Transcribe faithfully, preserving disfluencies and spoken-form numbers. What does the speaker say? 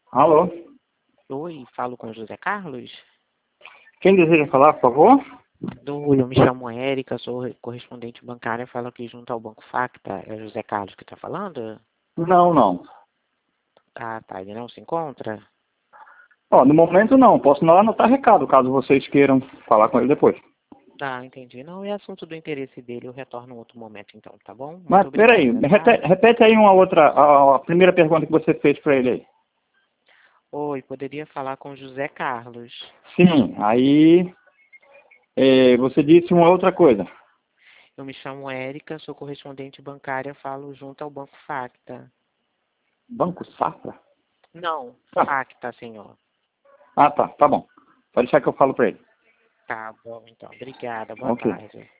Alô? Oi, falo com o José Carlos? Quem deseja falar, por favor? Oi, eu me chamo Érica, sou correspondente bancária, falo aqui junto ao Banco Facta. É o José Carlos que está falando? Não, não. Ah, tá, ele não se encontra? Ó, no momento não. Posso não anotar recado, caso vocês queiram falar com ele depois. Tá, entendi. Não, é assunto do interesse dele, eu retorno em outro momento então, tá bom? Muito Mas, peraí, obrigada, tá? repete, repete aí uma outra, a, a primeira pergunta que você fez para ele aí. Oi, poderia falar com o José Carlos? Sim, aí é, você disse uma outra coisa. Eu me chamo Érica, sou correspondente bancária, falo junto ao Banco Facta. Banco Safra? Não, Ah, Facta, senhor. ah, tá, tá bom. Pode deixar que eu falo para ele. Tá bom, então. Obrigada, boa Ok. tarde.